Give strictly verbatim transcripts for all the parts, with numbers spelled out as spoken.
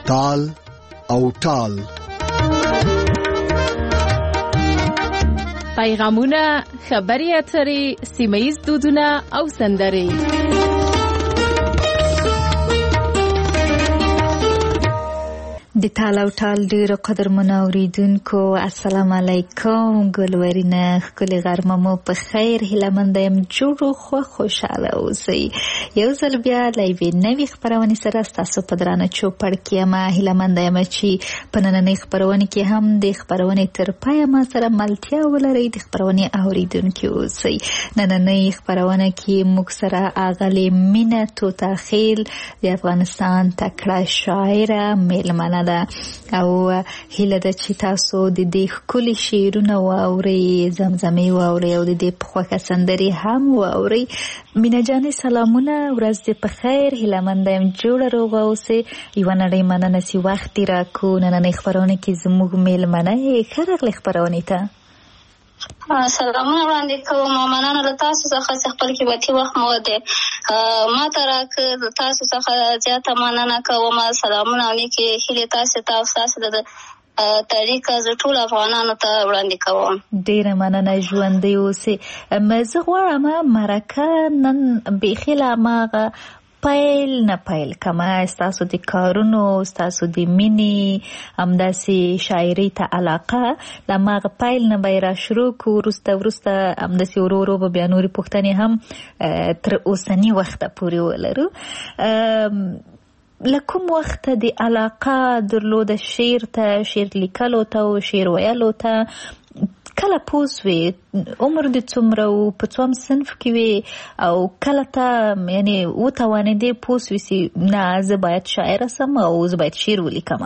تال او ټال. پیغامونه، خبري اترې، سیمه‌ییز دودونه او سندرې. د تال او ټال ډیرو قدرمنو اوریدونکو السلام علیکم. ګلورینه ښکلې غرمه مو په خیر. هیله منده یم جوړ خو خوشحاله اوسئ. یو ځل بیا له یوې نوې خپرونې سره ستاسو په درانه چوپړ کې یم. هیله منده یم چې په نننۍ خپرونې کې هم د خپرونې تر پایه ما سره ملتیا ولرئ، د خپرونې اوریدونکي اوسئ. نننۍ خپرونه کې موږ سره اغلې مینه توتاخیل د افغانستان تکړه شاعره میلمنه ده او هیله ده چې تاسو د دې ښکلي شعرونه واورئ، زمزمې واورئ او د دې په خوښه سندرې هم واورئ. مینه جانې سلامونه، ورځ دې په خیر. هیله منده یم جوړه روغه اوسئ. یوه نړۍ مننه چې وخت دې راکړو. نننۍ خپرونه کې زموږ میلمنه یې. ښه راغلې خپرونې ته. سلامونه وړاندې کوم. مننه له تاسو څخه چې خپل قیمتي وخت مو دې ما ته راکړ. تاسو څخه زیاته مننه کوم. سلامونه او نیکې هیلې تاسو ته او ستاسو د طریقه زه ټول افغانانو ته وړاندې کوم. ډیره مننه، ژوندۍ اوسئ. زه غواړم مرکه نن بیخي له هماغه پیل نه پیل کما ستاسو د کارونو، ستاسو د مینې، همداسې شاعرۍ ته علاقه، د هماغه پیل نه به یې را شروع کړو. وروسته وروسته همداسې ورو ورو به بیا نورې پوښتنې هم تر اوسني وخته پورې ولرو. له کوم وخته د علاقه درلوده شعر ته، شعر لیکلو ته او شعر ویلو ته؟ کله پوه سوې عمر دې څومره و، په څوم صنف کې وې او کله ته یعنې وتوانېدې پوه سوې چې نه زه باید شاعره سم او زه باید شعر ولیکم؟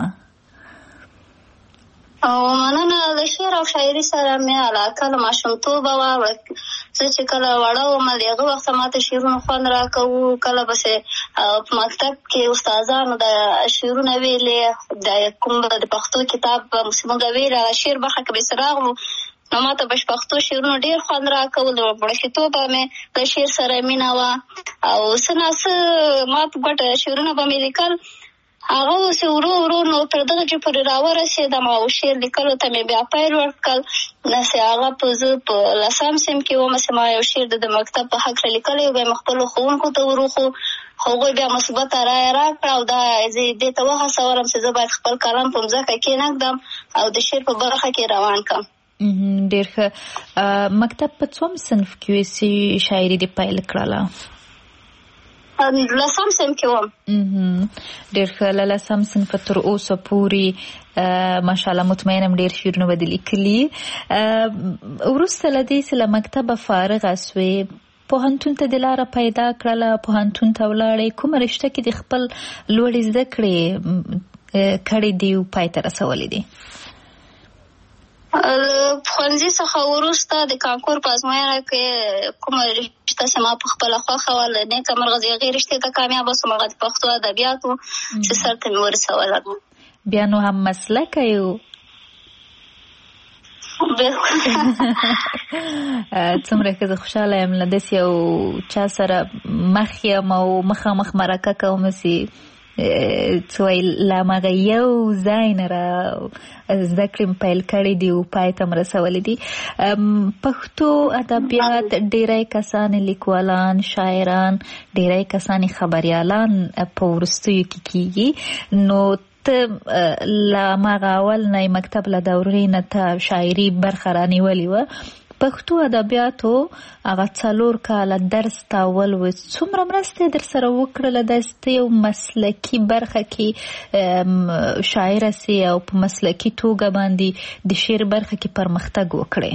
او مننه. د شعر او شاعري سره مې علاقه له ماشومتوبه وه. زه چې کله وړه وم د هغه وخته ماته شعرونه خوند راکوو. کله بسې په مکتب کې استادانو د شعرونه ویلې، د کوم د پښتو کتاب موږ ویل شعر برخه کې به څه راغلو نو ماته به پښتو شعرونه ډېر خوند راکول. د وړکتوبه مې د شعر سره مینه وه او څه نه څه ما په ګډه شعرونه به مې لیکل. هغه اوس ورو ورو نو تر دغه چې پورې راورسېدم او شعر لیکلو ته مې بیا پیل ورکړل. نسې هغه په زه په لسم صنف کې وم چې ما یو شعر د مکتب په هکله لیکلی و، بیا مې خپلو ښوونکو ته وروښو. هغوی بیا مثبته رایه راکړه او دا زه دې ته وهڅولم چې زه باید خپل قلم په مځکه کېنږدم او د شعر په برخه کې روان کړم. ډېر ښه. مکتب په څوم صنف کې وې چې شاعري دې پیل کړله؟ لسم صنف کې وم. ډېر ښه. له لسم صنفه تر اوسه پورې ماشاءالله مطمئنم ډېر شعرونه به دې لیکلي. وروسته له دې چې له مکتبه فارغه سوې، پوهنتون ته دې لاره پیدا کړله، پوهنتون ته ولاړې، کومه رشته کې دې خپل لوړې زده کړې کړې دي او پای ته رسولې دي؟ ښوونځي څخه وروسته د کانکور په ازموینه کې کومه رشته چې ما په خپله خوښه وه له نیکه مرغه د هغې رشتې ته کامیابه شوم. هغه د پښتو ادبیاتو چې سر ته مې ورسوله. بیا نو هم مسلکه یو. څومره ښه زه خوشحاله یم له داسې یو چا سره مخ یم او مخامخ مرکه کوم چې څه وایي له هماغه یو ځای نه را زده کړې پیل کړې دي او پای ته م رسولې دي. پښتو ادبیات ډېری کسان لیکوالان، شاعران، ډېری کسان خبریالان په وروستیو کې کېږي. نو ته له هماغه اول نه مکتب له دورې نه ته شاعري برخه رانیولې وه. پښتو ادبیاتو هغه څلور کاله درس ته ولوست، څومره مرسته در سره وکړله داسې ته یو مسلکي برخه کې شاعره سي او په مسلکي توګه باندې د شعر برخه کې پرمختګ وکړې؟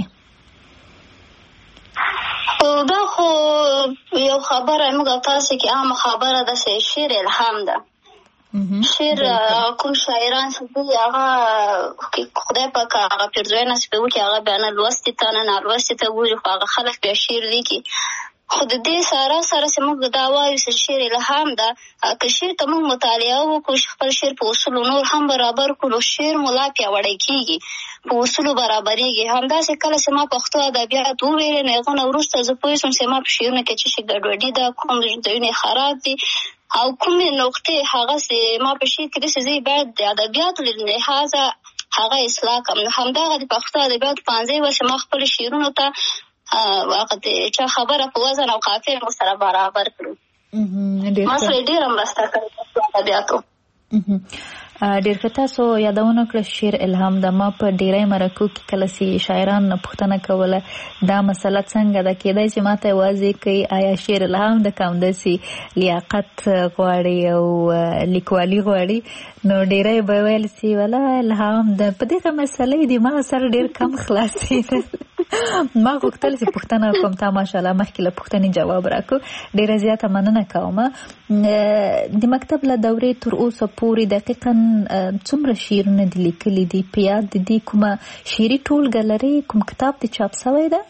دا خو یو خبره موږ تاسو کې عامه خبره ده چې شعر الهام ده. شعر کوم شاعران چې دوی هغه خدای پاک هغه پیرزوینه چې به وکړي هغه بیا نه لوستي ته نه نالوستي ته ګوري، خو هغه خلک بیا شعر لیکي. خو د دې سره سره چې موږ دا وایو چې شعر الهام ده، که شعر ته موږ مطالعه وکړو، خپل شعر په اصولو نور هم برابر کړو، شعر مو لا پیاوړی کېږي، په اصولو برابرېږي. همداسې کله چې ما پښتو ادبیات وویلې نو هغه نه وروسته زه پوه شوم چې ما په شعرونو کې څه شي ګډوډي ده، کوم ځایونه خراب دي. او کومې نقطې هغه سي ما په شعر کې داسې ځای باید د ادبیاتو له لحاظه هغه اصلاح کړم. همدغه د پښتو ادبیاتو پوهنځی وسې ما خپلو شعرونو ته هغه د چا خبره په وزن او قافیې مو سره برابر کړو. ما سره ډېره مرسته کړې پښتو ادبیاتو. ډېر ښه. تاسو یادونه کړه شعر الهام ده. ما په ډېری مرکو کې کله چې شاعران نه پوښتنه کوله دا مسله څنګه ده، کېدای چې ماته یوازې کوي آیا شعر الهام ده که همداسې لیاقت غواړي او لیکوالي غواړي، نو ډېری به ویل چې ولا الهام ده. په دغه مسله د ما سر ډېر کم خلاصېده. ما غوښتل چې پوښتنه وکړم، تا ماشاءالله مخکې له پوښتنې جواب راکړو. ډېره زیاته مننه کوم. د مکتب له دورې تر اوسه پورې دقیقا څومره شعرونه دي لیکلي دي؟ په یاد دي کومه شعري ټولګه لري؟ کوم کتاب دې چاپ شوی ده؟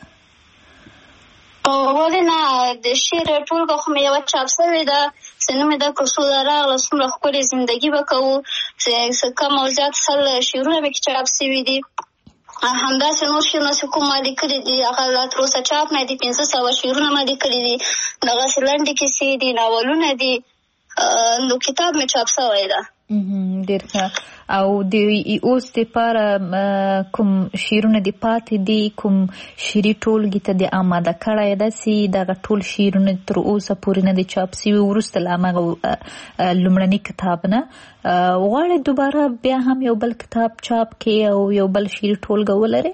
ولې نه، د شعر ټولګه خو مې یوه چاپ شوې ده چې نوم یې ده کوڅو ده راغله څومره ښکلې زندګي به کوو، چې کم او زیات سل شعرونه مې کې چاپ شوي دي. همداسې نور شعرونه چې کوم ما لیکلي دي هغه لا تر اوسه چاپ نه دي. پنځه سوه شعرونه ما لیکلي دي، دغسې لنډې کیسې دي، ناولونه دي، نو کتاب مې چاپ شوی ده. ډېر ښه. او د اوس دپاره کوم شعرونه دې پاتې دي؟ کوم شعري ټولګي ته دې آماده کړی ده چې دغه ټول شعرونه تر اوسه پورې نه دي چاپ شوي، وروسته له همغه لومړني کتاب نه غواړئ دوباره بیا هم یو بل کتاب چاپ کړي او یو بل شعري ټولګه ولرئ؟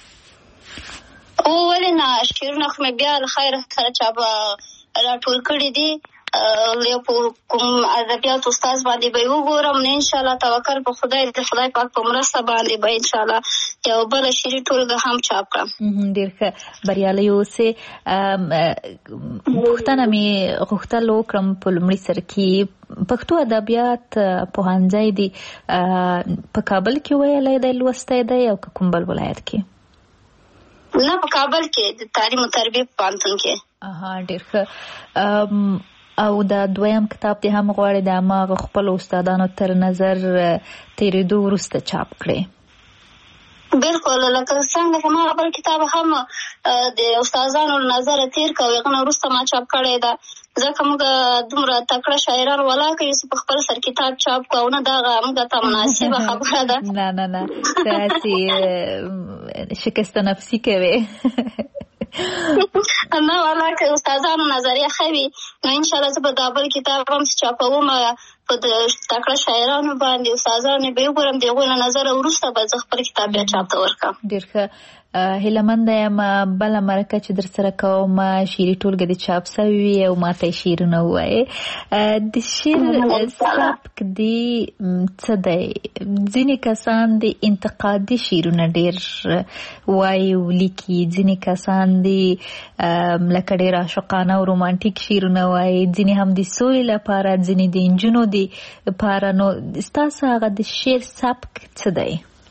او ولې نه، شعرونه خو مې بیا له خیره سره چاپ راټول کړي دي. یو په کوم ادبیات استاد باندې به وګورم، نه انشاءالله توکل په خدای، د خدای پاک په مرسته باندې به انشاءالله یو بله شعري ټولګه هم چاپ کړم. ډېر ښه، بریالی اوسئ. پوښتنه مې غوښتل وکړم په لومړي سر کې پښتو ادبیات پوهنځی دی په کابل کې ویلی دی لوستی دی او که کوم بل ولایت کې؟ نه، په کابل کې د تعلیم او تربیې په پوهنتون کې. ډېر ښه. او دا دویم کتاب دې هم غواړي د هماغه خپلو استادانو تر نظر تېرېدو وروسته چاپ کړې؟ بلکل، لکه څنګه چې ما بل کتاب هم د استادانو له نظره تېر کړ، هغه نه وروسته ما چاپ کړی ده. ځکه موږ دومره تکړه شاعران ولاړ کړي چې په خپل سر کتاب چاپ کړو، او نه دغه موږ ته مناسبه خبره ده. نه نه نه، داسې شکست نفسي کوې. نه والله، که استادانو نظریه ښه وي نو انشاءالله زه به دا بل کتاب هم چې چاپوم په د تکړه شاعرانو باندې استادانو به وګورم، د هغوی له نظره وروسته به زه خپل کتاب بیا چاپ ته ورکړم. ډېر ښه. هیله منده یم بله مرکه چې در سره کوم شعري ټولګه دې چاپ شوې وي او ما ته یې شعرونه ووایې. د شعر سبک دې څه دی؟ ځینې کسان د انتقادي شعرونه ډېر وایي او لیکي، ځینې کسان دې لکه ډېر عاشقانه او رومانټیک شعرونه وایي، ځینې هم د سولې لپاره، ځینې د نجونو دپاره. نو ستاسو هغه د شعر سبک څه دی؟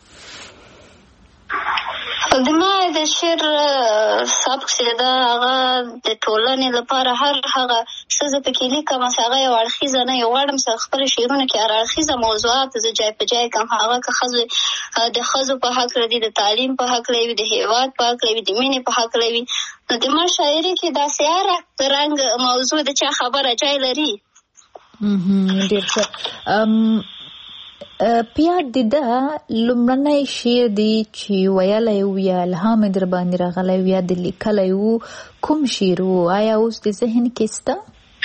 د ما د شعر سبک چې ده هغه د ټولنې لپاره هر هغه څه زه پکې لیکم چې هغه یو اړخیزه نه، یو غواړم چې خپلو شعرونو کې هر اړخیزه موضوعات زه جای په جای کړم. هغه که ښځو د ښځو په هکله دي، د تعلیم په هکله وي، د هېواد په هکله وي، د مینې په هکله وي. نو د ما شاعري کې داسې هر رنګ موضوع د چا خبره جای لري. ډېر ښه. پیاد دی ده لومړنی شعر دی چې ویلی و یا الهام در باندې راغلی و یا د لیکلی و، کوم شعر و؟ آیا اوس د ذهن کې شته؟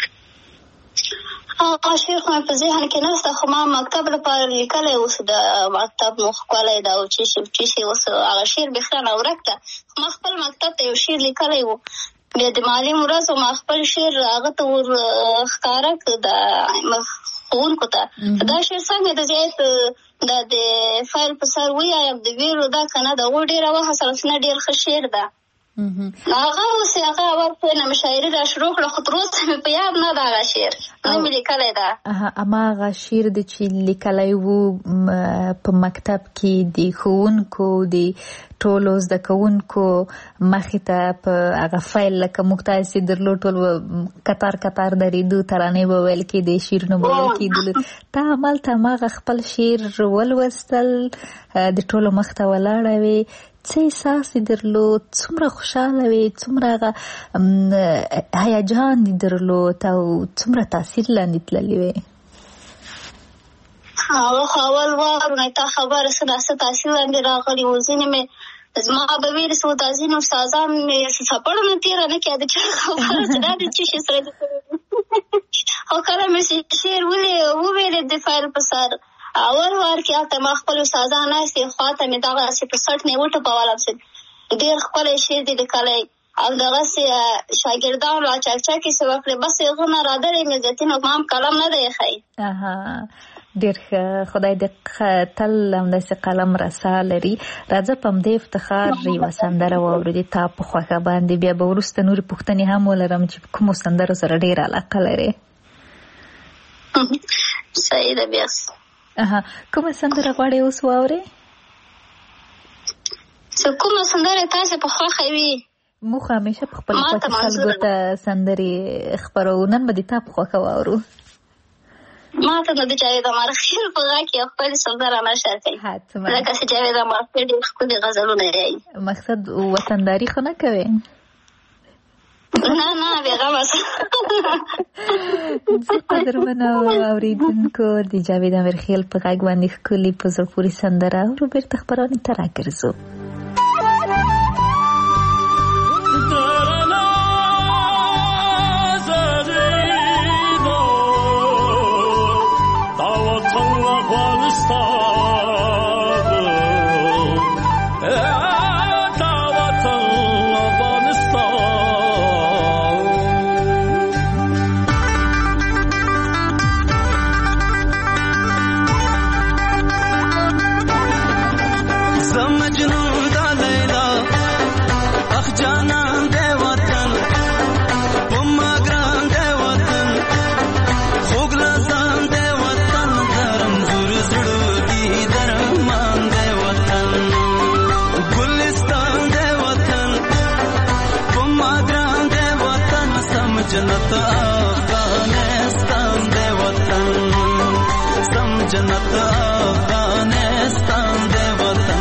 هغه شعر خو مې په ذهن کې نشته، خو ما مکتب لپاره لیکلی اوس د مکتب مو ښکلی ده او چې چې اوس هغه شعر بېخیانه ورک ده. ما خپل مکتب ته یو شعر لیکلی و، بیا د معلم ورځ ما خپل شعر هغه ته ور ښکاره کړ د ښوونکو ته. دا شعر څنګه د زیات دا د فایل په سر ویایم د ویلو دا که نه د هغو ډېره وهڅول چې نه ډېر ښه شعر ده. هغه اوس هغه اول نه مې شاعري را شروع کړه، خو تر اوسه مې په یاد نه ده هغه شعر، نه مې لیکلی ده. هماغه شعر دی چې لیکلی و په مکتب کې د ښوونکو د ټولو زده کوونکو مخې ته په هغه فایل لکه موږ تاسې درلود ټول کتار کتار درېدو، ترانې به ویل کېدې، شعرونه به ویل کېدلو. ته همالته هماغه خپل شعر ولوستل، د ټولو مخ ته ولاړه وې، څه احساس یې درلود؟ څومره خوشحاله وې؟ څومره هغه هیجان یې درلود او څومره تاثیر لاندې تللې وې؟ هغه خو اول وار نه تا خبره څه داسې تاثیر لاندې راغلي وو. ځینې مې زما به ویل څه دا ځینې استادان مې څپړو نه تېره نه کېده چې خبره چې دا د څه شي سره دي. او کله مې شعر وویلې د فایل په سر اول وار کې هلته ما خپل استادان ناستې خواته مې دغسې په سټ مې وټوپولم چې ډېر ښکلی شعر دې لیکلی او دغسې شاګردان را چکچکې څه وکړې، بس هغه نه رادلی مې زیاتین ما هم قلم نه دی ایښی. ډېر ښه، خدای دې تل همداسې قلم رسا لري. راځه په همدې افتخار یوه سندره واورو د تا په خوښه باندې، بیا به وروسته نورې پوښتنې هم ولرم چې په کومو سندرو سره ډېره علاقه لرې. صحیح ده. بیا کومه سندره غواړې اوس واورې؟ چې کومه سندره تاسې په خوښه وي؟ موږ همیشه په خپل خوښې خلکو ته سندرې خپروو، نن به د تا په خوښه واورو. ما ته نو د جاوید امارخیل په غږ کې یو ښکلې سندره نشر کوي، لکه چې جاوید امارخیل ډېر ښکلي غزلونه یې. مقصد وطنداري خو نه کوې؟ نه نه بېغمه څه. زه قدرمنو اورېدونکو د جاوید امارخیل په غږ باندې ښکلي په زړه پورې سندره اورو، بېرته خپرونې ته راګرځو. जन्नत अफगानिस्तान दे वतन, सम जन्नत अफगानिस्तान दे वतन।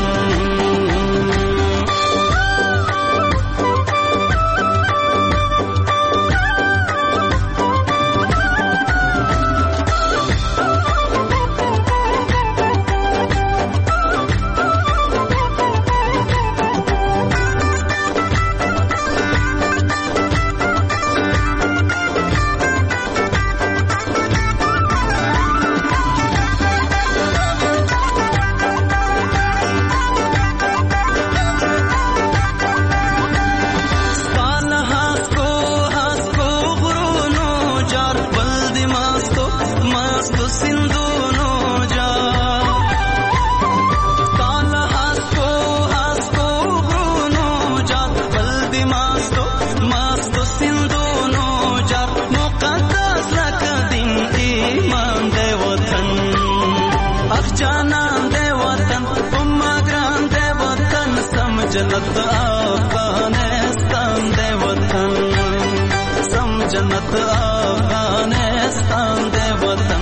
जन्नत अफगानिस्तान दे वतन, सम जन्नत अफगानिस्तान दे वतन।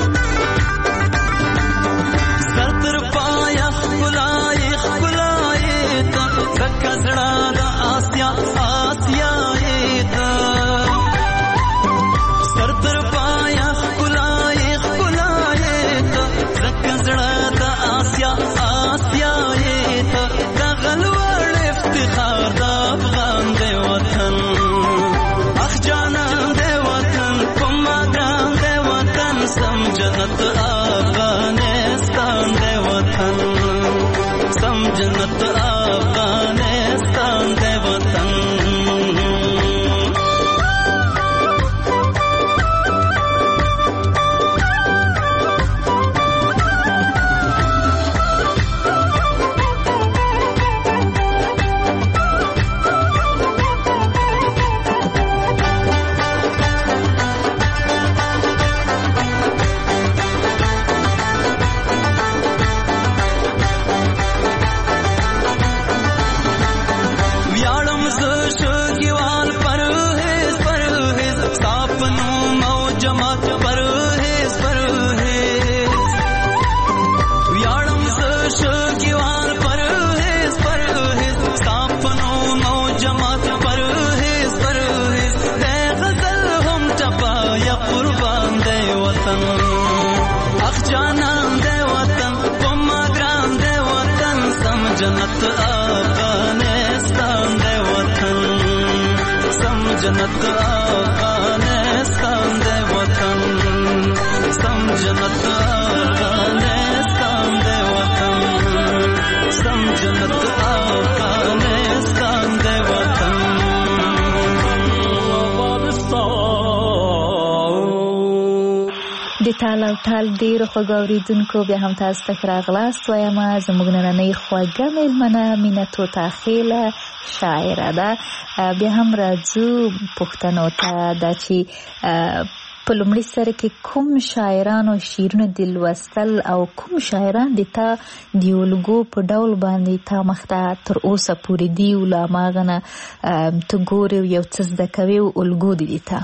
खुलाई खुलाई जन्नत आफगानिस्तान दे वतन सम जन्नत आफगानिस्तान दे वतन सम जन्नत आफगानिस्तान दे वतन د تال او تال ډیرو خوږو اورېدونکو بیا هم تاسو ته ښه راغلاست وایم. زموږ نننۍ خوږه مېلمنه مینه طوطا خیله شاعره ده. بیا هم راځو پوښتنو ته دا چې په لومړي سر کې کوم شاعرانو شعرونه دې لوستل او کوم شاعران دې تا د الګو په ډول باندې تا مخته تر اوسه پورې دي او له هماغه نه ته ګورې او یو څه زده کوې او الګو دې دي تا؟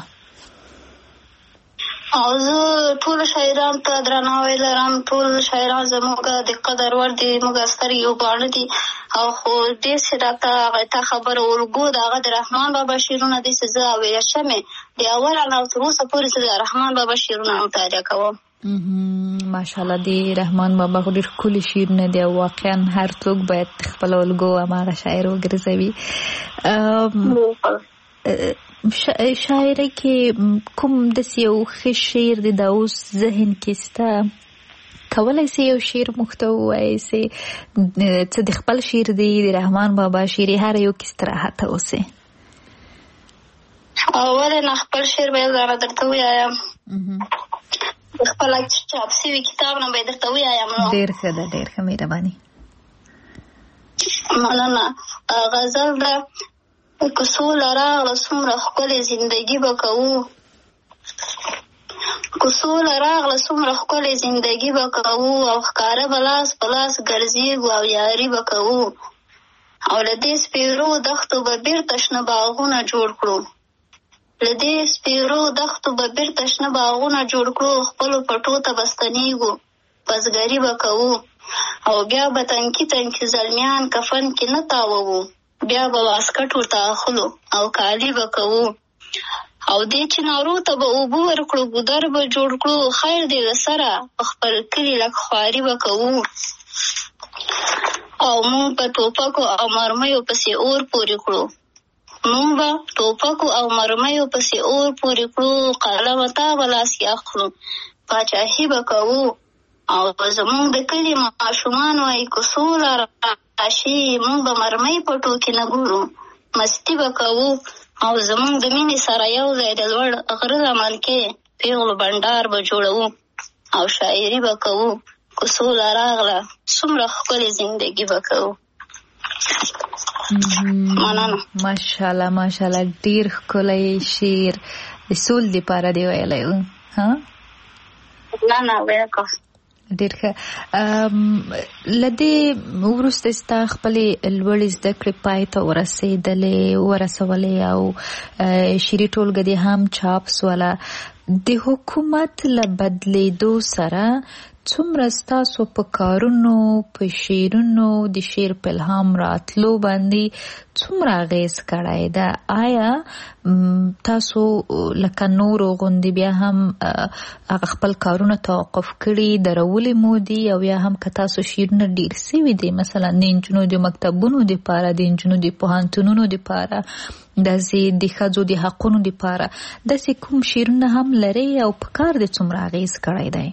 او زه ټول شاعران ته درناوی لرم. ټول شاعران زموږ د قدر وړ دي، موږ ستر یو باڼه دي. او خو ډېر چې راته هغه ته خبره الګو د هغه د رحمان بابا شعرونه دي چې زه اویله شمې د اوله نه تر اوسه پورې زه د رحمان بابا شعرونه مطالعه کوم. ماشاءالله د رحمان بابا خو ډېر ښکلي شعرونه دي او واقعا هر څوک باید خپل الګو هماغه شاعر وګرځوي. شاعره کې کوم داسې یو ښه شعر دی دا اوس ذهن کې سته؟ کولی سې یو شعر موږ ته ووایې چې څه د خپل شعر دی د رحمان بابا شعر هر یو کې استراحت اوسې؟ ولې نه، خپل شعر به یې درته ووایم. د خپل چاپ شوي کتاب نه به یې درته ووایم. ډېر ښه ده، ډېر ښه، مهرباني. مننه. غزل ده: که سوله راغله څومره ښکلې زندګي به کوو، که سوله راغله څومره ښکلې زندګي به کوو، او ښکاره به لاس په لاس ګرځېږو او یاري به کوو، او له دې سپېرو دښتو به بیرته شنه باغونه جوړ کړو، له دې سپېرو دښتو به بیرته شنه باغونه جوړ کړو، خپلو پټو ته به ستنېږو، بزګري به کوو، او بیا به تنکي تنکي زلمیان کفن کې نه تاووو، بیا به واسکټ ورته اخلو او کالي به کوو، او دې چنارو ته به اوبه ورکړو، ګودر به جوړ کړو، خیر دې له سره په خپل کلي لږ خواري به کوو، او مونږ به ټوپکو او مرمیو پسې اور پورې کړو، مونږ به ټوپکو او مرمیو پسې اور پورې کړو، قلم تا به لاس کې اخلو، پاچاهي به کوو، او زمونږ د کلي ماشومان وایي که سوله راشي مونږ به مرمۍ په ټوکې نه ګورو، مستي به کوو، او زمونږ د مینې سره یو ځای د لوړ غره لمن کې پیغلو بنډار به جوړوو، او شاعري به کوو، که سوله راغله څومره ښکلې زندګي به کوو. مننه. ماشاءالله ماشاءالله، ډېر ښکلی شعر د سول دپاره دی ویلی و. ها نه نه ویلکه ډېر ښه. له دې وروسته ستا خپلې لوړې زده کړې پای ته ورسېدلې ورسولې او شعري ټولګه دې هم چاپ سوله. د حکومت له بدلېدو سره څومره ستاسو په کارونو په شعرونو د شعر په الهام راتلو باندې څومره اغېز کړی ده؟ آیا تاسو لکه نورو غوندې بیا هم هغه خپل کارونه توقف کړي درولې مو دي، او یا هم که تاسو شعرونه ډېر سوي دي مثلا د نجونو د مکتبونو دپاره د نجونو د پوهنتونونو دپاره داسې د ښځو د حقونو دپاره داسې کوم شعرونه هم لرئ او په کار د څومره اغېز کړی دی؟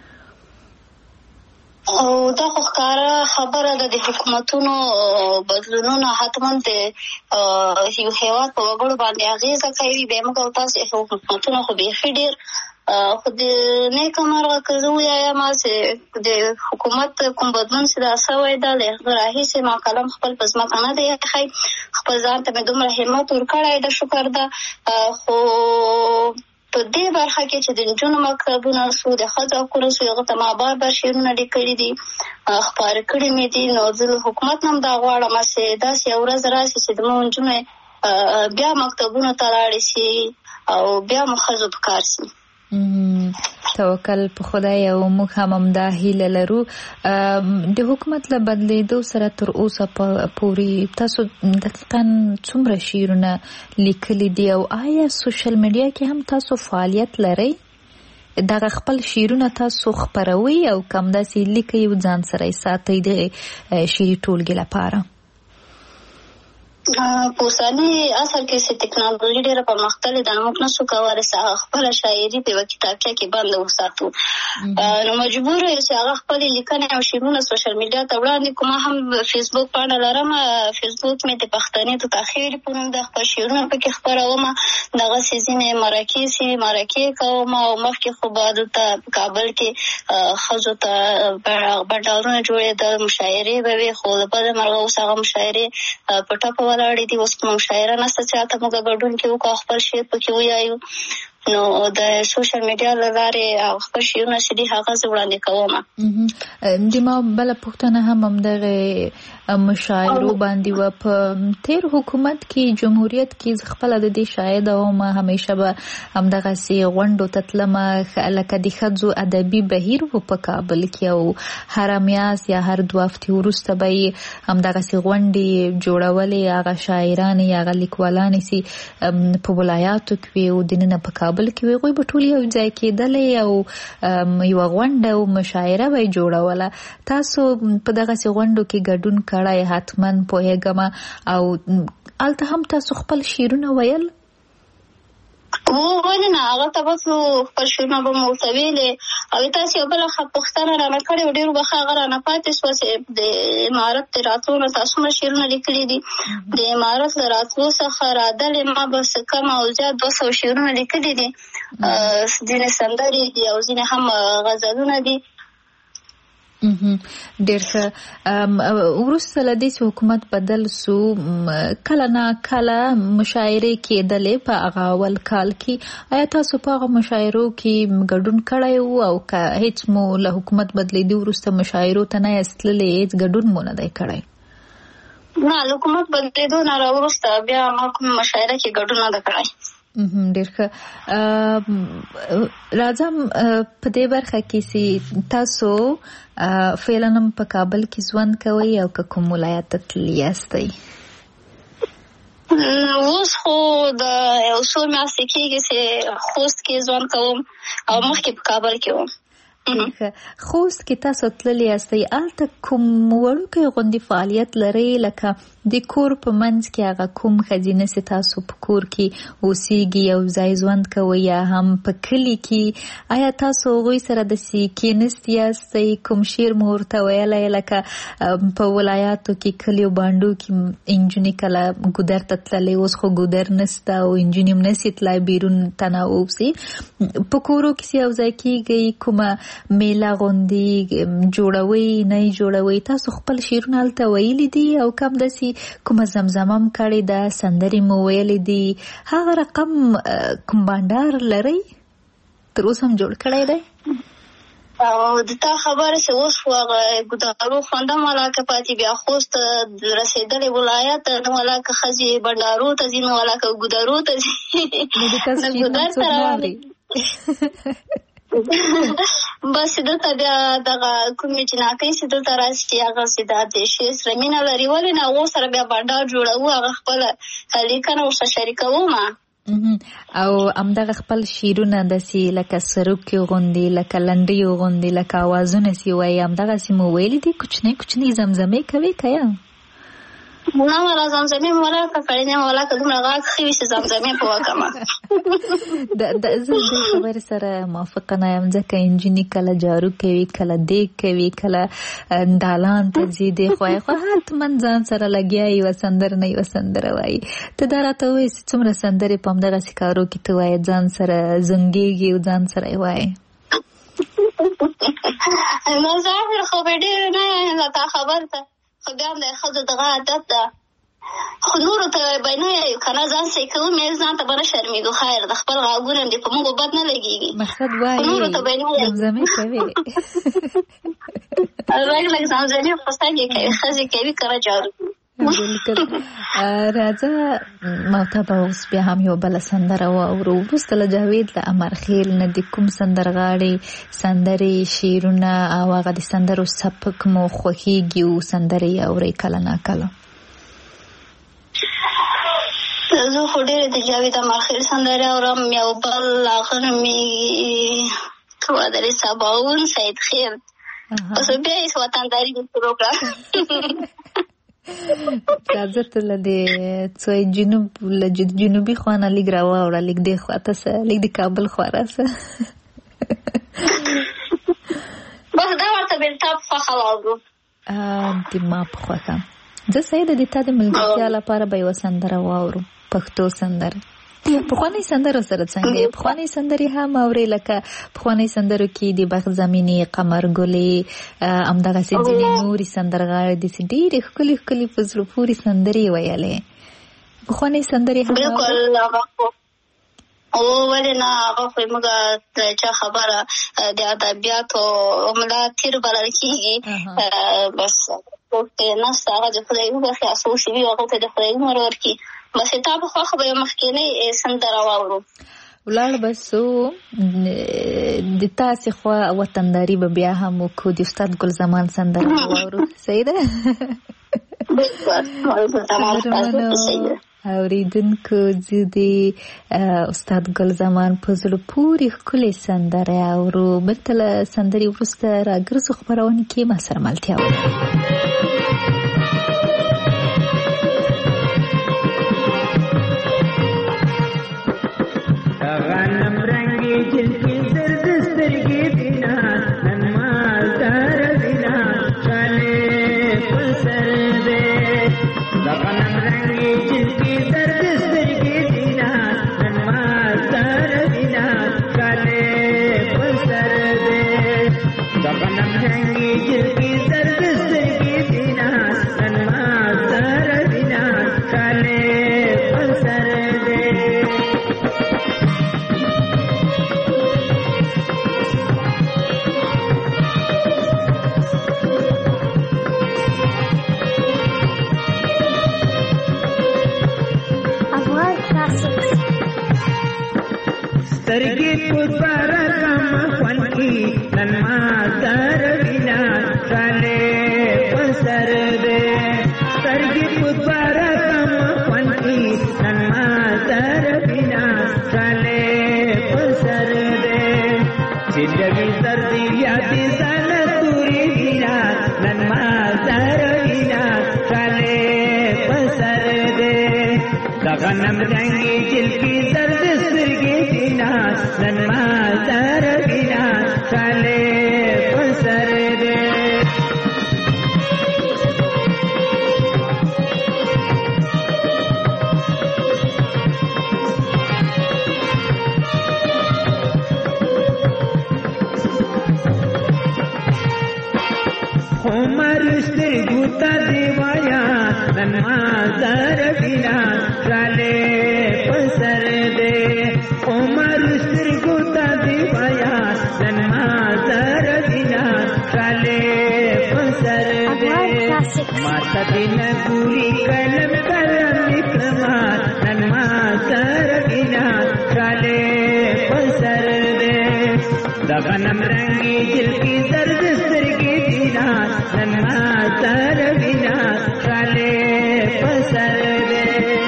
او دا خو ښکاره خبره ده، د حکومتونو بدلونونه حتما د یو هېواد په وګړو باندې اغېزه کوي. بیا موږ او تاسو حکومتونه خو بیخي ډېر خو د نیکه مرغه که زه ووایم چې د حکومت کوم بدلون چې دا سوی ده له هغه راهیسې ما قلم خپل په ځمکه نه دی ایښی، خپل ځان ته مې دومره همت ورکړی ده، شکر ده. خو په دې برخه کې چې د نجونو مکتبونه سو د ښځو حقونه سو هغه ته ما بار بار شعرونه لیکلي دي، خپاره کړي مې دي. نو زه له حکومت نه هم دا غواړم چې داسې یو ورځ راشي چې زموږ نجونې بیا مکتبونو ته لاړې شي او بیا مو ښځو په کار شي. توکل په خدای او موږ هم همدا هیله لرو. د حکومت له بدلېدو سره تر اوسه پورې تاسو دقیقاً څومره شعرونه لیکلي دي او آیا سوشل میډیا کې هم تاسو فعالیت لرئ؟ دغه خپل شعرونه تاسو خپروئ او کم داسې لیکئ او ځان سره یې ساتئ د شعري ټولګې لپاره؟ په اوسني عصر کې چې ټکنالوژي ډېره پرمختللې ده، موږ نشو کولی چې خپله شاعري په یوه کتابچه کې بنده وساتو. نو مجبور یو چې هغه خپلې لیکنې او شعرونه سوشل میډیا ته وړاندې کړو. ما هم فیسبوک پاڼه لرم، فیسبوک مې د پښتنې د تاخیر په نوم د خپل شعرونه پکې خپروم. دغسې ځینې مرکې سي مرکې کوم او مخکې خو به دلته په کابل کې ښځو ته بنډارونه جوړېدل، مشاعرې به وي، خو د بده مرغه اوس هغه مشاعرې په ټپه ولاړې دي. اوس کومه مشاعره نشته چې هلته موږ ګډون کې وکړو او خپل شعر پکې ووایو. نو د سوشل میډیا له لارې خپل شعرونه چې دي هغه زه وړاندې کوم. د ما بله پوښتنه هم همدغې مشاعرو باندې وه. په تېر حکومت کې جمهوریت کې زه خپله د دې شاهده وم، همیشه به همدغسې غونډو ته تلمه لکه د ښځو ادبي بهیر و په کابل کې، او هره میاشت یا هر دوه هفتې وروسته به یې همدغسې غونډې جوړولې. هغه شاعرانې یا هغه لیکوالانې چې په ولایاتو کې وي او دننه په کابل کې وي، هغوی به ټول یو ځای کېدلې او یوه غونډه او مشاعره به یې جوړوله. تاسو په دغسې غونډو کې ګډون کړی حتما پوهېږم، او هلته هم تاسو خپل شعرونه ویل؟ ولې نه، هغه ته به خپل شعرونه به مو ورته ویلې. او تاسې یو بله پوښتنه رانه کړې وه، ډېرو به ښه هغه رانه پاتې شوه چې د امارت د راتلو نه تاسو نه شعرونه لیکلي دي. د امارت له راتلو څخه رادلې ما به څه کم او زیات دوه سوه شعرونه لیکلي دي. ځینې سندرې دي او ځینې هم غزلونه دي. ډېر ښه. وروسته له دې چې حکومت بدل سو، کله نه کله مشاعرې کېدلې په هغه اول کال کې. آیا تاسو په هغه مشاعرو کې ګډون کړی و، او که هیڅ مو له حکومت بدلېدو وروسته مشاعرو ته نه یاست تللې، هیڅ ګډون مو نه دی کړی؟ نه، له حکومت بدلېدو نه راوروسته بیا ما کوم مشاعره کې ګډون نه دی کړی. ډېر ښه. راځم په دې برخه کې چې تاسو فعلا هم په کابل کې ژوند کوئ او که کوم ولایت ته تللي یاستئ؟ اوس خو د یو څو میاشتې کېږي چې خوست کې ژوند کوم او مخکې په کابل کې وم. خوست کې تاسو تللي یاستئ، هلته کوم وړوکی غوندې فعالیت لرئ؟ لکه د کور په منځ کې هغه کوم ښځینه چې تاسو په کور کې اوسېږي، یو ځای ژوند کوئ، یا هم په کلي کې، آیا تاسو هغوی سره داسې کېنستي یاستئ؟ کوم شعر مو ورته ویلی؟ لکه په ولایاتو کې کلیو بانډو کې نجونې کله ګودر ته تللې، اوس خو ګودر نسته او نجونې هم نسي تلای بیرون تناوب سي. په کورو کې یو ځای کېږئ، کومه میله غوندې جوړوئ نه جوړوئ؟ تاسو خپل شعرونه هلته ویلي دي او کم داسې کومه زمزمه هم کړې ده، سندرې مو ویلې دي، هغه رقم کوم بانډار لرئ تر اوسه هم جوړ کړی دی؟ او د تا خبره چې اوس خو هغه ګودارو خوند هم ولاکه پاتې، بیا خوست رسېدلې ولایت نه ولاکه ښځې بنډارو ته ځي، نه ولاکه ګودارو ته ځي، نه ګودر ته روانې. بس دلته بیا دغه کومې جناکۍ چې دلته راشي هغه چې دا د شعر سره مینه لري، ولې نه هغو سره بیا بنډار جوړوو، هغه خپله لیکنه ورسره شریکوم. او همدغه خپل شعرونه داسې لکه سروکې غوندې، لکه لنډیو غوندې، لکه اوازونه چې وایي، همدغسې مو ویلي دي؟ کوچنۍ کوچنۍ زمزمې کوي که یا؟ نه والا زمزمې مې ولاکه کړې نه، ولاکه دومره غږ ښه وي چې زمزمې په وکړمه. زه دې خبرې سره موافقه نه یم، ځکه نجونې کله جارو کوي، کله دیګ کوي، کله دالان ته ځي، دې خوا یې خوا حتما ځان سره لګیا یوه سندره نه یوه سندره وایي. ته دا راته ووایې چې څومره سندرې په همدغسې کارو کې ته وایې، ځان سره زنګېږي او ځان سره یې وایې؟ نو ظاهر خو به ډېر نه یم تا خبر ته، خو بیا هم د ښځو دغه عادت ده، خو نورو ته به نه یو که نه ځان سې کوم یې ځان ته به نه شرمېږو، خیر د خپل غږونه دې په موږ بد نه لګېږي، مقصد وایي زمزمې کوي، لږ لږ زمزمې خو څنګه کوي، ښځې کوي که نه جارو. راځه محتبه اوس بیا هم یو بله سندره واورو. وروسته له جاوید له امرخیل نه د کوم سندرغاړي سندرې شعرونه او هغه د سندرو سبک مو خوښیږي او سندرې اورئ کله نا کله؟ زه خو ډېرې د جاوید امرخیل سندرې اورم، یو بل هغه نومېږي کوادرې سباون سید خیر، اوس بیا یې وطنداري شروع کړه. راځه ته له دې څوی جنوب له جنوبي خوا نه لږ راواوړه، لږ دې خوا ته څه، لږ د کابل خوا راسه. بس دا ورته بېلتاب خوښه واورو. د ما په خوښه زه سیده د تا د ملګرتیا لپاره به یوه سندره واورو، پښتو سندره. پخوانۍ سندرو سره څنګه؟ پخوانۍ سندرې هم اورې؟ لکه پخوانۍ سندرو کې د بخت زمینې، قمر ګلې، همدغسې ځینې نورې سندرغاړې داسې ډېرې ښکلې ښکلې په زړه پورې سندرې ویلې. پخوانۍ سندرې هم بالکل هغه او ولې نه، هغه خو موږ د چا خبره د ادبیاتو ملا تیر بلل کېږي. بس نسته هغه د خدای وبخښي، اسوسي وي هغه ته د خدای عمر ورکړي. بس تا په خوښه به یو مخکینۍ سندره واورو. ولاړ به سو د تاسې خوا وطنداري به بیا هم وکړو، د استاد ګل زمان سندره واورو. صحیح ده؟ اوریدونکو زه د استاد ګل زمان په زړه پورې ښکلې سندره اورو. بلته له سندرې وروسته راګرځو خپرونې کې ما سره ملتیا وکړو. غنم رنگی جلکی زرد سترگی دینا نمازدار دینا چالے پسر دے. غنم رنگی جلکی زرد سترگی دینا نمازدار دینا چالے پسر دے. غنم رنگی جلکی زرد سترگی دینا نمازدار دینا چالے پسر دے. سترگی پتر کم خونکی نمازدار بینا چالے پسر دے. سترگی پتر کم خونکی نمازدار بینا چالے پسر دے. زندگی سردی یادی سال توری بینا نمازدار بینا چالے پسر دے. غنم رنگی جلکی زرد سترگی دینا نمازدار بینا چالے پسر دے. عمر سترگو تا دیوایا نمازدار بینا چالے پسر دے. عمر سترگو تا دیوایا نمازدار بینا چالے پسر دے. ماتا دین گوری کلم کلم اکرما نمازدار بینا چالے پسر دے. غنم رنگی جلکی زرد سترگی دینا نمازدار بینا چالے پسر دے.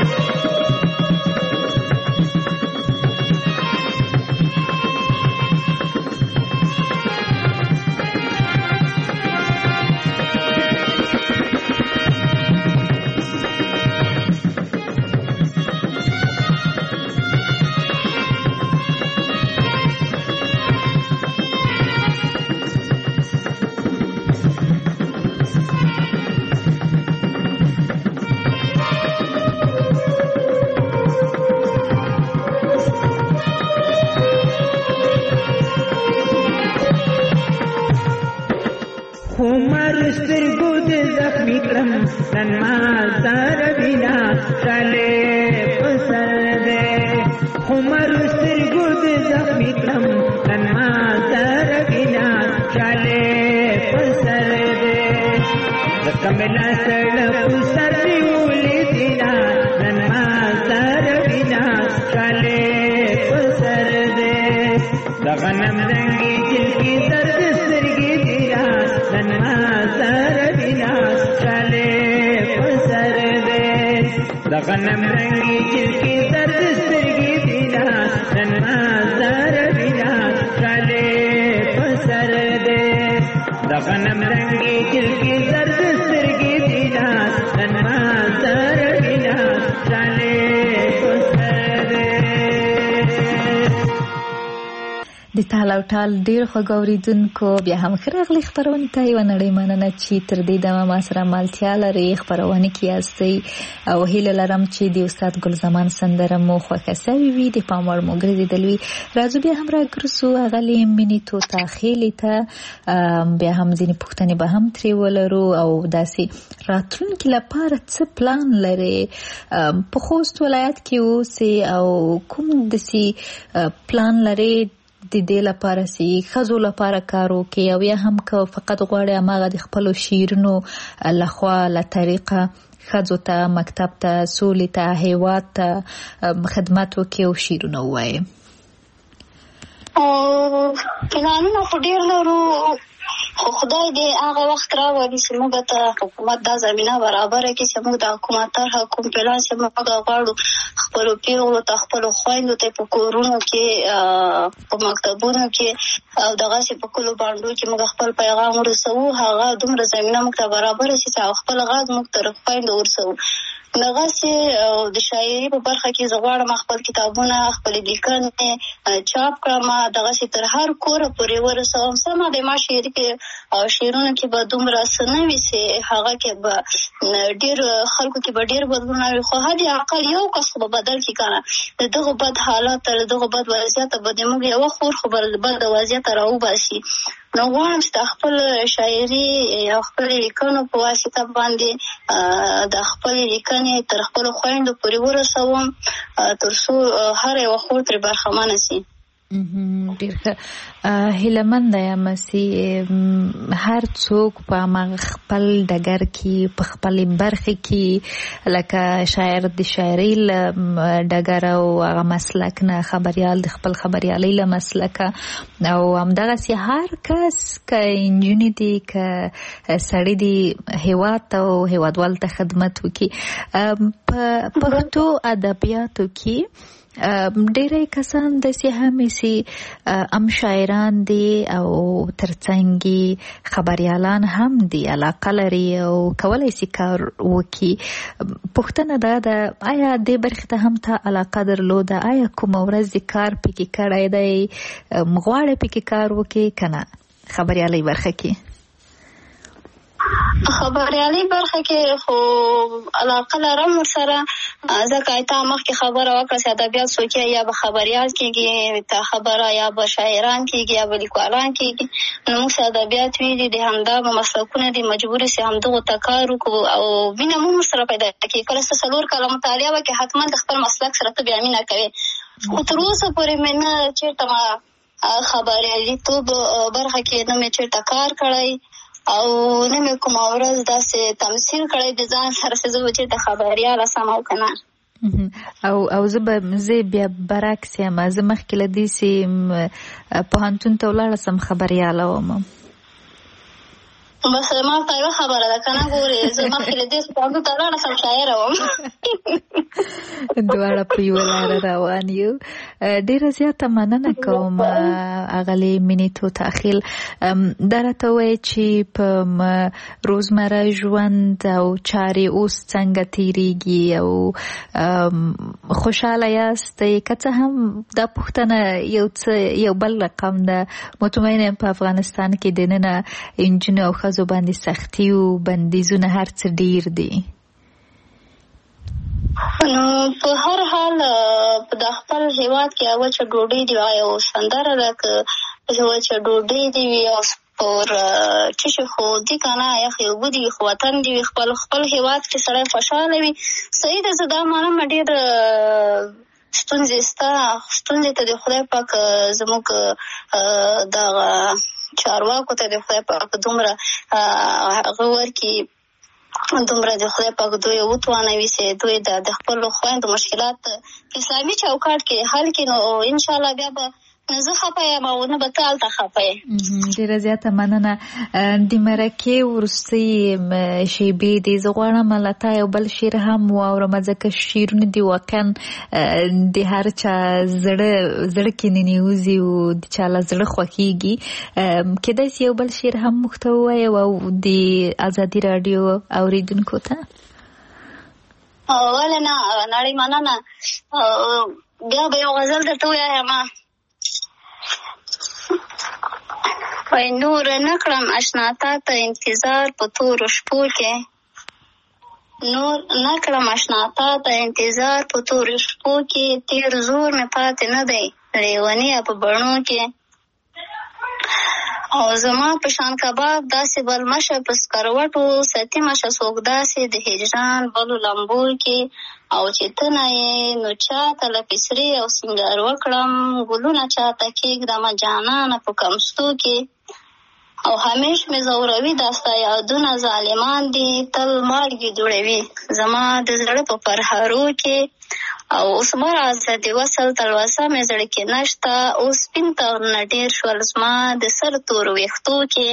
سترګو د زخمي کړم نمازدار بینا چالے پسر دے. عمر سترګو د زخمي کړم نمازدار بینا چالے پسر دے. کملا سړ پسر دیولې دینا نمازدار بینا چالے پسر دے. غنم رنگی جلکی درد سترګي دینا نمازدار بینا چالے پسر دے. غنم رنگی جلکی درد سترګي دینا نمازدار بینا چالے پسر دے. غنم رنگی جلکی درد سترګي دینا د تال او ټال ډیر خوږ اوریدونکو بیا هم ښه راغلی خپرونې ته یوه نړۍ مننه چې تر دې دمه ما سره مالتیا لري خپرونې کې یاستئ او هیله لرم چې د استاد ګلزمان سندره مو خوښه سوې وي د پام وړ مو ګرځېدل وي. راځو بیا هم راګرځو هغلې مینې توته خیلې ته بیا هم ځینې پوښتنې به هم ترې ولرو او داسې راتلونکي لپاره څه پلان لري په خوست ولایت کې اوسئ او کوم داسې پلان لري د دې لپاره چې ښځو لپاره کار وکړي او یا هم که فقط غواړي هماغه د خپلو شعرونو لخوا له طریقه ښځو ته مکتب ته سولې ته هیواد ته خدمت وکړي او شعرونه ووایي؟ پلانونه خو ډېر لرو خو خدای دې هغه وخت راولي چې موږ ته حکومت دا زمینه برابره کړي چې موږ د حکومت طرحه کوم پلان چې موږ غواړو خپلو پیغلو ته خپلو خویندو ته په کورونو کې په مکتبونو کې او دغسې په کلو بانډو کې موږ خپل پیغام ورسوو هغه دومره زمینه موږ ته برابره شي چې خپل غږ موږ تر خویندو ورسوو. دغسې د شاعري په برخه کې زه غواړم خپل کتابونه خپلې لیکنې چاپ کړم دغسې تر هر کوره پورې ورسوم. سمه د ما شعري کې او شعرونو کې به دومره څه نه وي چې هغه کې به ډېر خلکو کې به ډېر بدلون وي خو حد اقل یو کس خو به بدل کړي که نه د دغو بد حالات له دغو بد وضعیته به د موږ یوه خور خو به بد وضعیته راوباسي. نو غواړم چې د خپل شاعري او خپل لیکنو په واسطه باندې د خپل لیکنې تر خپلو خویندو پورې ورسوم تر څو هر یوه خور ترې برخمنه سي. ډېر ښه هیلهمنده یم چې هر څوک په هماغه خپل ډګر کې په خپلې برخې کې لکه شاعر د شاعرۍ له ډګره او هغه مسلک نه خبریال د خپل خبریالۍ له مسلکه او همدغسې هر کس که نجونې دي که سړي دي هیواد ته او هیوادوالو ته خدمت وکړي. په پښتو ادبیاتو کې ډېری کسان داسې هم چې ام شاعران دي او ترڅنګ خبریالان هم دي علاقه لري او کولی شي کار وکړي. پوښتنه دا ده آیا دې برخې ته هم ته علاقه درلوده؟ آیا کومه ورځ دې کار پکې کړی دی غواړې پکې کار وکړي که نه خبریالۍ برخه کې؟ خبریالۍ برخه کې خو علاقه لرم ورسره ځکه تا مخکې خبره وکړه چې ادبیات څوک یا به خبریال کېږي تا خبره یا به شاعران کېږي یا به لیکوالان کېږي. نو موږ چې ادبیات ویلي دي همدا به مسلکونه دي مجبور چې همدغو ته کار وکړو او مینه مو ورسره پیدا کړي. کله چې څلور کاله مطالعه وکړې حتما د خپل مسلک سره ته بیا مینه کوې خو تر اوسه پورې مې نه چېرته ما خبریالیتوب برخه کې نه مې چېرته کار کړی او نه مې کومه ورځ داسې تمثیل کړی د ځان سره چې زه به چېرته خبریاله سم او که نه. او او زه به زه بیا برعکس یم زه مخکې له دې چې پوهنتون ته ولاړه سم خبریاله وم. بس ما ته یوه خبره ده که نه ګورې زه مخکې له دې چې پوهنتون ته ولاړه سم شاعره وم. دواړه په یوه لاره روان یو. ډېره زیاته مننه کوم اغلې مینې توتاخیل. دا راته ووایه چې په روزمره ژوند او چارې اوس څنګه تېرېږي او خوشحاله یاستئ که څه هم دا پوښتنه یو څه یو بل رقم ده. مطمئنه یم په افغانستان کې دننه نجونو او ښځو باندې سختي او بندیزونه هر څه ډېر دي. نو په هر حال د خپل هیواد کې وچه ډوډۍ دی یو سندره ده که وچه ډوډۍ دی وي او پر چشي خو دي که نه یخې اوبه دي وي خو وطن دي وي خپل خپل هیواد کې سړی خوشحاله وي. صحیح ده زه دا منم ډېر ستونزې شته ستونزې ته د خدای پاک زموږ دغه چارواکو ته د خدای پاک دومره هغه ورکړي دومره د خدای پاک دوی وتوانوي چې دوی د خپلو خویندو مشکلات اسلامي چوکاټ کې حل کړي نو انشاءالله بیا به نه زه خفه یم او نه به ته هلته خفه یې. ډېره زیاته مننه. د مرکې وروستۍ شیبې دي زه غواړم له تا یو بل شعر هم واورم ځکه شعرونه دي واقعا د هر چا زړه زړه کې ننوځي او د چا له زړه خوښېږي. کیدای شي یو بل شعر هم موږ ته ووایې او د ازادي راډیو اورېدونکو ته؟ ولې نه نړۍ مننه. بیا به یو غزل درته ووایم وای نور نه کړم اشنا تا ته انتظار په تورو شپو کې نور نه کړم اشنا تا ته انتظار په تورو شپو کې تیر زور مې پاتې نه دی لیونی په بڼو کې او زما په شان کباب داسې بل مشه په سکروټو ستی مشه څوک داسې د هجران بلو لمبو کې او چې ته نه یې نو چاته له پسرې او سینګار وکړم ګلونه چاته کېږدمه جانانه په کمستو کې او همیش مې زوروي دا ستا یادونه ظالمان دي تل مالګې دوړوي زما د زړه په پرهارو کې او اوس مرازه د وصل تلوسه مې زړه کې نشته اوس سپین تارونه ډېر شول زما د سر تورو ویښتو کې